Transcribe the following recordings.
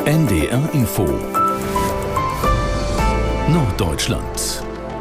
NDR Info Norddeutschland.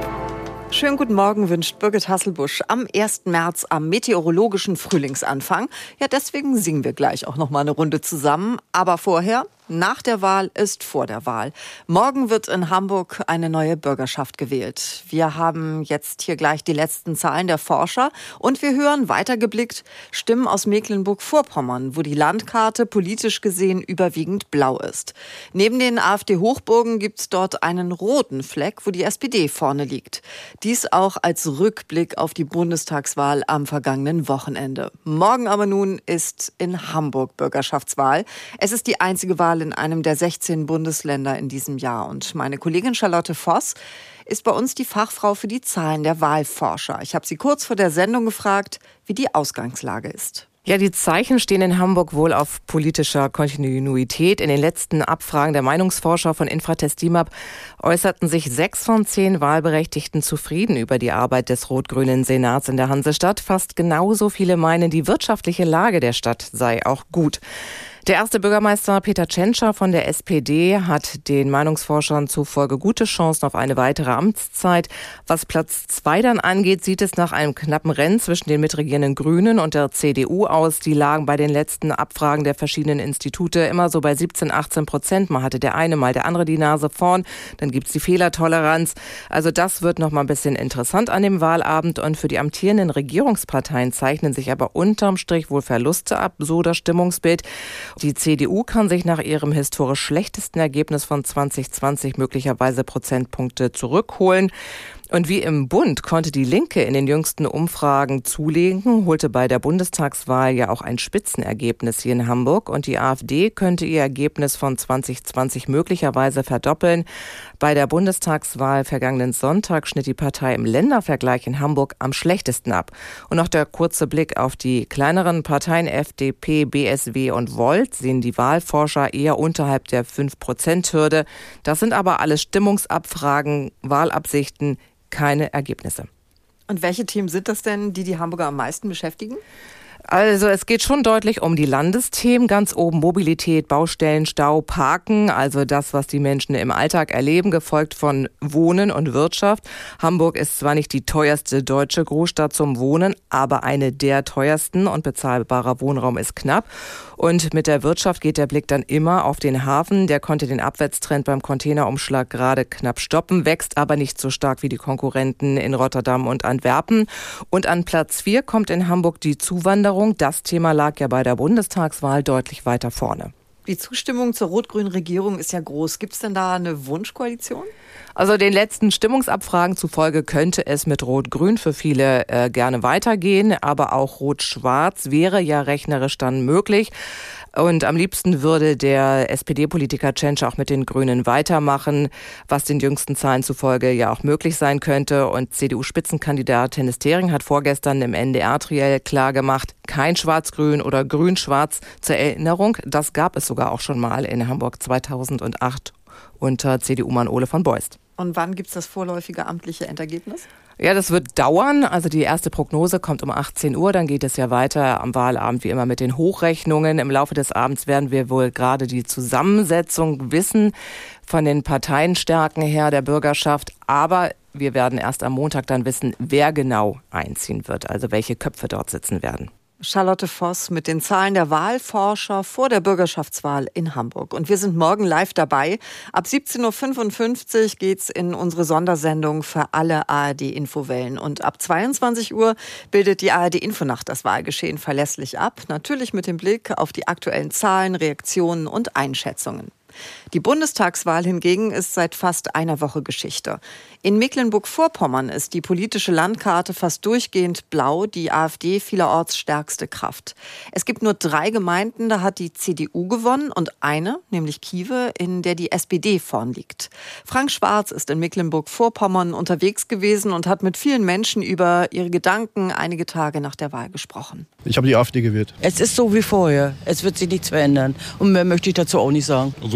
Schönen guten Morgen wünscht Birgit Hasselbusch am 1. März am meteorologischen Frühlingsanfang. Ja, deswegen singen wir gleich auch noch mal eine Runde zusammen. Aber vorher, nach der Wahl ist vor der Wahl. Morgen wird in Hamburg eine neue Bürgerschaft gewählt. Wir haben jetzt hier gleich die letzten Zahlen der Forscher und wir hören weitergeblickt Stimmen aus Mecklenburg-Vorpommern, wo die Landkarte politisch gesehen überwiegend blau ist. Neben den AfD-Hochburgen gibt es dort einen roten Fleck, wo die SPD vorne liegt. Dies auch als Rückblick auf die Bundestagswahl am vergangenen Wochenende. Morgen aber nun ist in Hamburg Bürgerschaftswahl. Es ist die einzige Wahl in einem der 16 Bundesländer in diesem Jahr. Und meine Kollegin Charlotte Voss ist bei uns die Fachfrau für die Zahlen der Wahlforscher. Ich habe sie kurz vor der Sendung gefragt, wie die Ausgangslage ist. Ja, die Zeichen stehen in Hamburg wohl auf politischer Kontinuität. In den letzten Abfragen der Meinungsforscher von Infratest DIMAP äußerten sich 6 von 10 Wahlberechtigten zufrieden über die Arbeit des rot-grünen Senats in der Hansestadt. Fast genauso viele meinen, die wirtschaftliche Lage der Stadt sei auch gut. Der erste Bürgermeister Peter Tschentscher von der SPD hat den Meinungsforschern zufolge gute Chancen auf eine weitere Amtszeit. Was Platz 2 dann angeht, sieht es nach einem knappen Rennen zwischen den mitregierenden Grünen und der CDU aus. Die lagen bei den letzten Abfragen der verschiedenen Institute immer so bei 17-18%. Mal hatte der eine, mal der andere die Nase vorn. Dann gibt's die Fehlertoleranz. Also das wird noch mal ein bisschen interessant an dem Wahlabend. Und für die amtierenden Regierungsparteien zeichnen sich aber unterm Strich wohl Verluste ab, so das Stimmungsbild. Die CDU kann sich nach ihrem historisch schlechtesten Ergebnis von 2020 möglicherweise Prozentpunkte zurückholen. Und wie im Bund konnte die Linke in den jüngsten Umfragen zulegen, holte bei der Bundestagswahl ja auch ein Spitzenergebnis hier in Hamburg. Und die AfD könnte ihr Ergebnis von 2020 möglicherweise verdoppeln. Bei der Bundestagswahl vergangenen Sonntag schnitt die Partei im Ländervergleich in Hamburg am schlechtesten ab. Und noch der kurze Blick auf die kleineren Parteien FDP, BSW und Volt sehen die Wahlforscher eher unterhalb der 5%-Hürde. Das sind aber alles Stimmungsabfragen, Wahlabsichten, keine Ergebnisse. Und welche Themen sind das denn, die die Hamburger am meisten beschäftigen? Also es geht schon deutlich um die Landesthemen. Ganz oben Mobilität, Baustellen, Stau, Parken, also das, was die Menschen im Alltag erleben, gefolgt von Wohnen und Wirtschaft. Hamburg ist zwar nicht die teuerste deutsche Großstadt zum Wohnen, aber eine der teuersten und bezahlbarer Wohnraum ist knapp. Und mit der Wirtschaft geht der Blick dann immer auf den Hafen. Der konnte den Abwärtstrend beim Containerumschlag gerade knapp stoppen, wächst aber nicht so stark wie die Konkurrenten in Rotterdam und Antwerpen. Und an Platz 4 kommt in Hamburg die Zuwanderung. Das Thema lag ja bei der Bundestagswahl deutlich weiter vorne. Die Zustimmung zur rot-grünen Regierung ist ja groß. Gibt es denn da eine Wunschkoalition? Also den letzten Stimmungsabfragen zufolge könnte es mit Rot-Grün für viele gerne weitergehen, aber auch Rot-Schwarz wäre ja rechnerisch dann möglich. Und am liebsten würde der SPD-Politiker Tschentscher auch mit den Grünen weitermachen, was den jüngsten Zahlen zufolge ja auch möglich sein könnte. Und CDU-Spitzenkandidat Hennes Thering hat vorgestern im NDR-Triell klargemacht, kein Schwarz-Grün oder Grün-Schwarz. Zur Erinnerung, das gab es sogar auch schon mal in Hamburg 2008 unter CDU-Mann Ole von Beust. Und wann gibt es das vorläufige amtliche Endergebnis? Ja, das wird dauern. Also die erste Prognose kommt um 18 Uhr. Dann geht es ja weiter am Wahlabend wie immer mit den Hochrechnungen. Im Laufe des Abends werden wir wohl gerade die Zusammensetzung wissen von den Parteienstärken her der Bürgerschaft. Aber wir werden erst am Montag dann wissen, wer genau einziehen wird, also welche Köpfe dort sitzen werden. Charlotte Voss mit den Zahlen der Wahlforscher vor der Bürgerschaftswahl in Hamburg. Und wir sind morgen live dabei. Ab 17.55 Uhr geht's in unsere Sondersendung für alle ARD-Infowellen. Und ab 22 Uhr bildet die ARD-Infonacht das Wahlgeschehen verlässlich ab. Natürlich mit dem Blick auf die aktuellen Zahlen, Reaktionen und Einschätzungen. Die Bundestagswahl hingegen ist seit fast einer Woche Geschichte. In Mecklenburg-Vorpommern ist die politische Landkarte fast durchgehend blau, die AfD vielerorts stärkste Kraft. Es gibt nur 3 Gemeinden, da hat die CDU gewonnen und eine, nämlich Kiewe, in der die SPD vorn liegt. Frank Schwarz ist in Mecklenburg-Vorpommern unterwegs gewesen und hat mit vielen Menschen über ihre Gedanken einige Tage nach der Wahl gesprochen. Ich habe die AfD gewählt. Es ist so wie vorher. Es wird sich nichts verändern. Und mehr möchte ich dazu auch nicht sagen. Also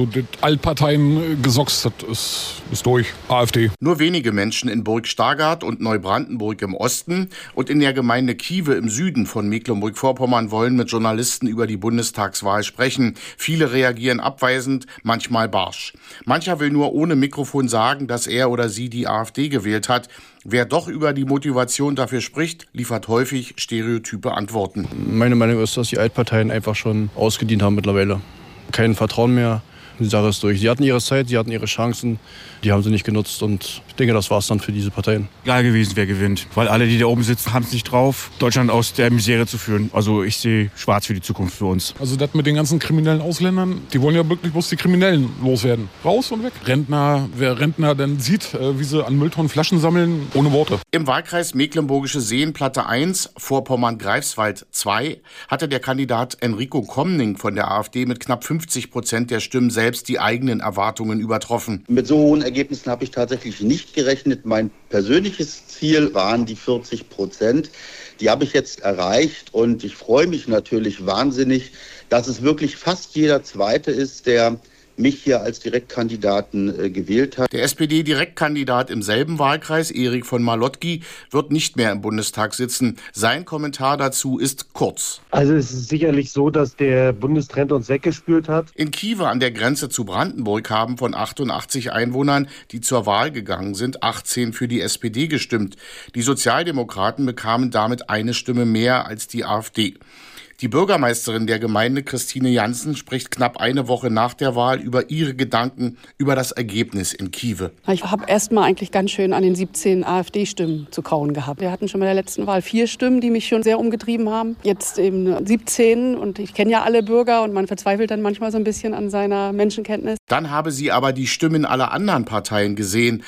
das Altparteien-Gesocks, das ist durch. AfD. Nur wenige Menschen in Burg Stargard und Neubrandenburg im Osten und in der Gemeinde Kiewe im Süden von Mecklenburg-Vorpommern wollen mit Journalisten über die Bundestagswahl sprechen. Viele reagieren abweisend, manchmal barsch. Mancher will nur ohne Mikrofon sagen, dass er oder sie die AfD gewählt hat. Wer doch über die Motivation dafür spricht, liefert häufig stereotype Antworten. Meine Meinung ist, dass die Altparteien einfach schon ausgedient haben mittlerweile. Kein Vertrauen mehr. Die Sache ist durch. Sie hatten ihre Zeit, sie hatten ihre Chancen, die haben sie nicht genutzt und ich denke, das war es dann für diese Parteien. Egal gewesen, wer gewinnt, weil alle, die da oben sitzen, haben es nicht drauf, Deutschland aus der Misere zu führen. Also ich sehe schwarz für die Zukunft für uns. Also das mit den ganzen kriminellen Ausländern, die wollen ja wirklich bloß die Kriminellen loswerden. Raus und weg. Rentner, wer Rentner dann sieht, wie sie an Mülltonnen Flaschen sammeln, ohne Worte. Im Wahlkreis Mecklenburgische Seenplatte 1, Vorpommern-Greifswald 2, hatte der Kandidat Enrico Komning von der AfD mit knapp 50% der Stimmen selbst die eigenen Erwartungen übertroffen. Mit so hohen Ergebnissen habe ich tatsächlich nicht gerechnet. Mein persönliches Ziel waren die 40%. Die habe ich jetzt erreicht und ich freue mich natürlich wahnsinnig, dass es wirklich fast jeder Zweite ist, der mich hier als Direktkandidaten gewählt hat. Der SPD-Direktkandidat im selben Wahlkreis, Erik von Malotki, wird nicht mehr im Bundestag sitzen. Sein Kommentar dazu ist kurz. Also es ist sicherlich so, dass der Bundestrend uns weggespült hat. In Kiewe an der Grenze zu Brandenburg haben von 88 Einwohnern, die zur Wahl gegangen sind, 18 für die SPD gestimmt. Die Sozialdemokraten bekamen damit eine Stimme mehr als die AfD. Die Bürgermeisterin der Gemeinde, Christine Jansen, spricht knapp eine Woche nach der Wahl über ihre Gedanken über das Ergebnis in Kiewe. Ich habe erst mal eigentlich ganz schön an den 17 AfD-Stimmen zu kauen gehabt. Wir hatten schon bei der letzten Wahl 4 Stimmen, die mich schon sehr umgetrieben haben. Jetzt eben 17 und ich kenne ja alle Bürger und man verzweifelt dann manchmal so ein bisschen an seiner Menschenkenntnis. Dann habe sie aber die Stimmen aller anderen Parteien gesehen.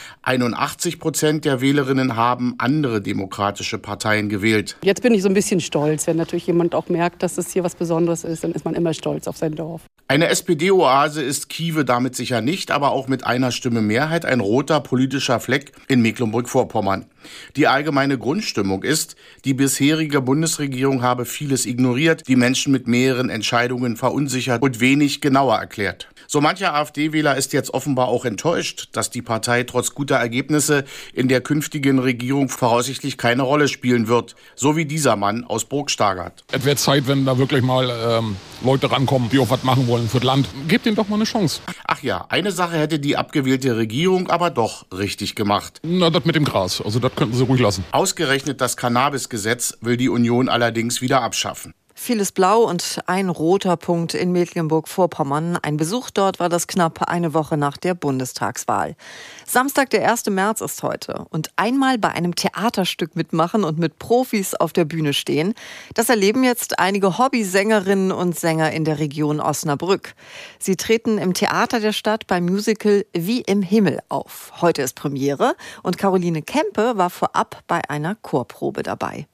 81% der Wählerinnen haben andere demokratische Parteien gewählt. Jetzt bin ich so ein bisschen stolz, wenn natürlich jemand auch merkt, dass das hier was Besonderes ist, dann ist man immer stolz auf sein Dorf. Eine SPD-Oase ist Kiewe damit sicher nicht, aber auch mit einer Stimme Mehrheit ein roter politischer Fleck in Mecklenburg-Vorpommern. Die allgemeine Grundstimmung ist, die bisherige Bundesregierung habe vieles ignoriert, die Menschen mit mehreren Entscheidungen verunsichert und wenig genauer erklärt. So mancher AfD-Wähler ist jetzt offenbar auch enttäuscht, dass die Partei trotz guter Ergebnisse in der künftigen Regierung voraussichtlich keine Rolle spielen wird. So wie dieser Mann aus Burg Stargard. Es wird Zeit, wenn da wirklich mal Leute rankommen, die auch was machen wollen für das Land. Gebt ihnen doch mal eine Chance. Ach ja, eine Sache hätte die abgewählte Regierung aber doch richtig gemacht. Na, das mit dem Gras. Also das könnten sie ruhig lassen. Ausgerechnet das Cannabis-Gesetz will die Union allerdings wieder abschaffen. Vieles Blau und ein roter Punkt in Mecklenburg-Vorpommern. Ein Besuch dort war das knapp eine Woche nach der Bundestagswahl. Samstag, der 1. März ist heute. Und einmal bei einem Theaterstück mitmachen und mit Profis auf der Bühne stehen, das erleben jetzt einige Hobbysängerinnen und Sänger in der Region Osnabrück. Sie treten im Theater der Stadt beim Musical Wie im Himmel auf. Heute ist Premiere und Caroline Kempe war vorab bei einer Chorprobe dabei.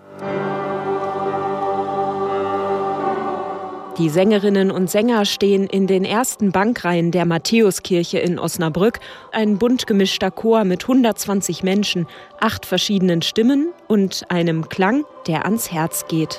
Die Sängerinnen und Sänger stehen in den ersten Bankreihen der Matthäuskirche in Osnabrück. Ein bunt gemischter Chor mit 120 Menschen, 8 verschiedenen Stimmen und einem Klang, der ans Herz geht.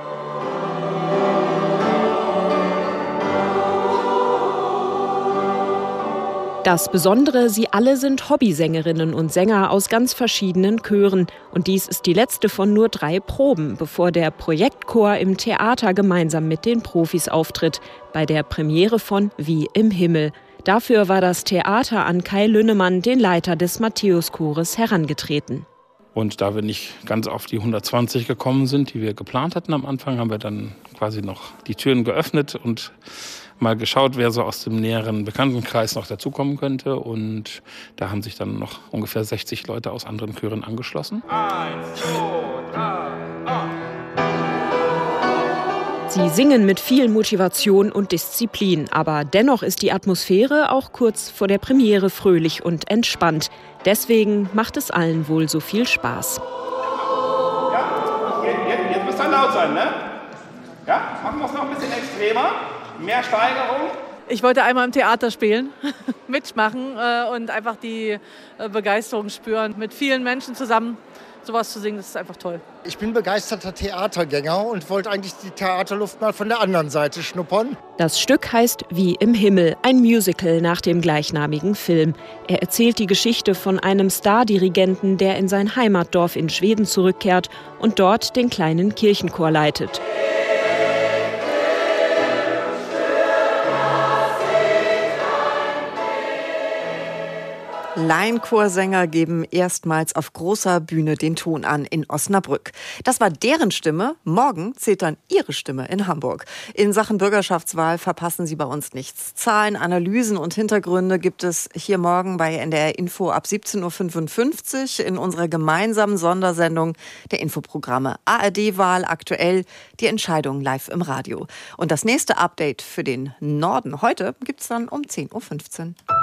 Das Besondere, sie alle sind Hobbysängerinnen und Sänger aus ganz verschiedenen Chören. Und dies ist die letzte von nur 3 Proben, bevor der Projektchor im Theater gemeinsam mit den Profis auftritt, bei der Premiere von Wie im Himmel. Dafür war das Theater an Kai Lünnemann, den Leiter des Matthäuschores, herangetreten. Und da wir nicht ganz auf die 120 gekommen sind, die wir geplant hatten am Anfang, haben wir dann quasi noch die Türen geöffnet und mal geschaut, wer so aus dem näheren Bekanntenkreis noch dazukommen könnte. Und da haben sich dann noch ungefähr 60 Leute aus anderen Chören angeschlossen. 1, 2, 3, Sie singen mit viel Motivation und Disziplin. Aber dennoch ist die Atmosphäre auch kurz vor der Premiere fröhlich und entspannt. Deswegen macht es allen wohl so viel Spaß. Ja, jetzt müsst ihr laut sein, ne? Ja, machen wir es noch ein bisschen extremer. Mehr Steigerung. Ich wollte einmal im Theater spielen, mitmachen und einfach die Begeisterung spüren, mit vielen Menschen zusammen sowas zu singen, das ist einfach toll. Ich bin begeisterter Theatergänger und wollte eigentlich die Theaterluft mal von der anderen Seite schnuppern. Das Stück heißt Wie im Himmel, ein Musical nach dem gleichnamigen Film. Er erzählt die Geschichte von einem Stardirigenten, der in sein Heimatdorf in Schweden zurückkehrt und dort den kleinen Kirchenchor leitet. Laienchorsänger geben erstmals auf großer Bühne den Ton an in Osnabrück. Das war deren Stimme. Morgen zählt dann ihre Stimme in Hamburg. In Sachen Bürgerschaftswahl verpassen Sie bei uns nichts. Zahlen, Analysen und Hintergründe gibt es hier morgen bei NDR Info ab 17.55 Uhr in unserer gemeinsamen Sondersendung der Infoprogramme ARD-Wahl aktuell, die Entscheidung live im Radio. Und das nächste Update für den Norden heute gibt's dann um 10.15 Uhr.